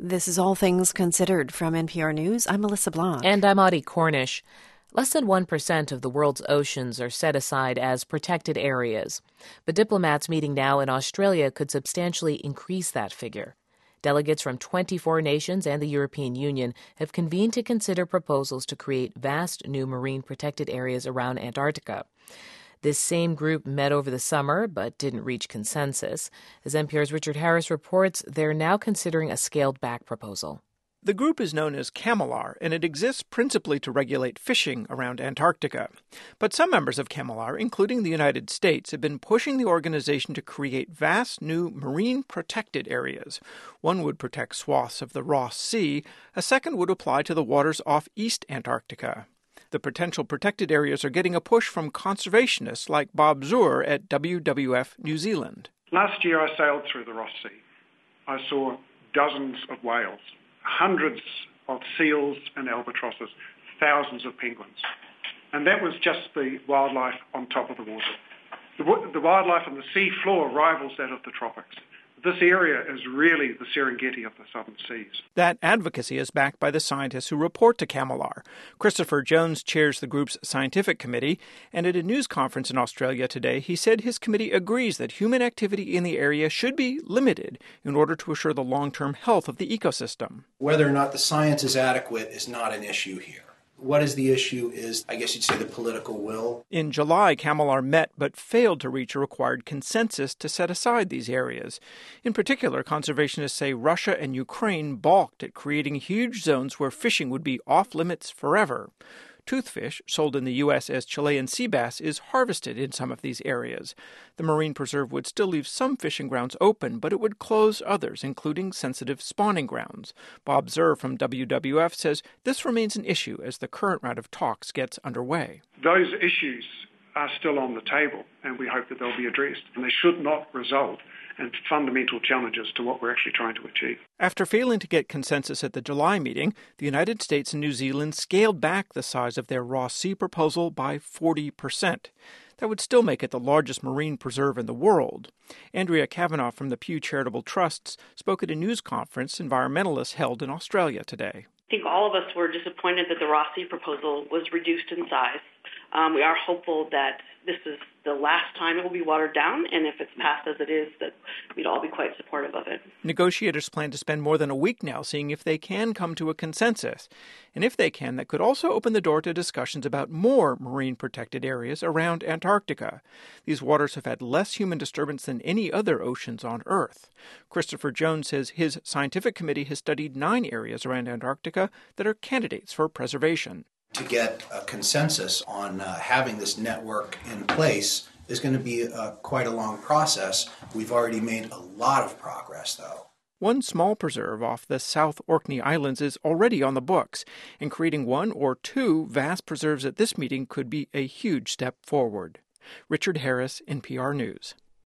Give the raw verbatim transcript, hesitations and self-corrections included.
This is All Things Considered from N P R News. I'm Melissa Blanc. And I'm Audie Cornish. Less than one percent of the world's oceans are set aside as protected areas. But diplomats meeting now in Australia could substantially increase that figure. Delegates from twenty-four nations and the European Union have convened to consider proposals to create vast new marine protected areas around Antarctica. This same group met over the summer but didn't reach consensus. As N P R's Richard Harris reports, they're now considering a scaled-back proposal. The group is known as CAMALAR, and it exists principally to regulate fishing around Antarctica. But some members of CAMALAR, including the United States, have been pushing the organization to create vast new marine protected areas. One would protect swaths of the Ross Sea. A second would apply to the waters off East Antarctica. The potential protected areas are getting a push from conservationists like Bob Zur at W W F New Zealand. Last year I sailed through the Ross Sea. I saw dozens of whales, hundreds of seals and albatrosses, thousands of penguins. And that was just the wildlife on top of the water. The, the wildlife on the sea floor rivals that of the tropics. This area is really the Serengeti of the southern seas. That advocacy is backed by the scientists who report to CAMALAR. Christopher Jones chairs the group's scientific committee, and at a news conference in Australia today, he said his committee agrees that human activity in the area should be limited in order to assure the long-term health of the ecosystem. Whether or not the science is adequate is not an issue here. What is the issue is, I guess you'd say, the political will. In July, CAMALAR met but failed to reach a required consensus to set aside these areas. In particular, conservationists say Russia and Ukraine balked at creating huge zones where fishing would be off-limits forever. Toothfish, sold in the U S as Chilean sea bass, is harvested in some of these areas. The marine preserve would still leave some fishing grounds open, but it would close others, including sensitive spawning grounds. Bob Zur from W W F says this remains an issue as the current round of talks gets underway. Those issues are still on the table, and we hope that they'll be addressed. And they should not result in fundamental challenges to what we're actually trying to achieve. After failing to get consensus at the July meeting, the United States and New Zealand scaled back the size of their Ross Sea proposal by forty percent. That would still make it the largest marine preserve in the world. Andrea Kavanagh from the Pew Charitable Trusts spoke at a news conference environmentalists held in Australia today. I think all of us were disappointed that the Ross Sea proposal was reduced in size. Um, we are hopeful that this is the last time it will be watered down, and if it's passed as it is, that we'd all be quite supportive of it. Negotiators plan to spend more than a week now seeing if they can come to a consensus. And if they can, that could also open the door to discussions about more marine protected areas around Antarctica. These waters have had less human disturbance than any other oceans on Earth. Christopher Jones says his scientific committee has studied nine areas around Antarctica that are candidates for preservation. To get a consensus on uh, having this network in place is going to be uh, quite a long process. We've already made a lot of progress, though. One small preserve off the South Orkney Islands is already on the books, and creating one or two vast preserves at this meeting could be a huge step forward. Richard Harris, N P R News.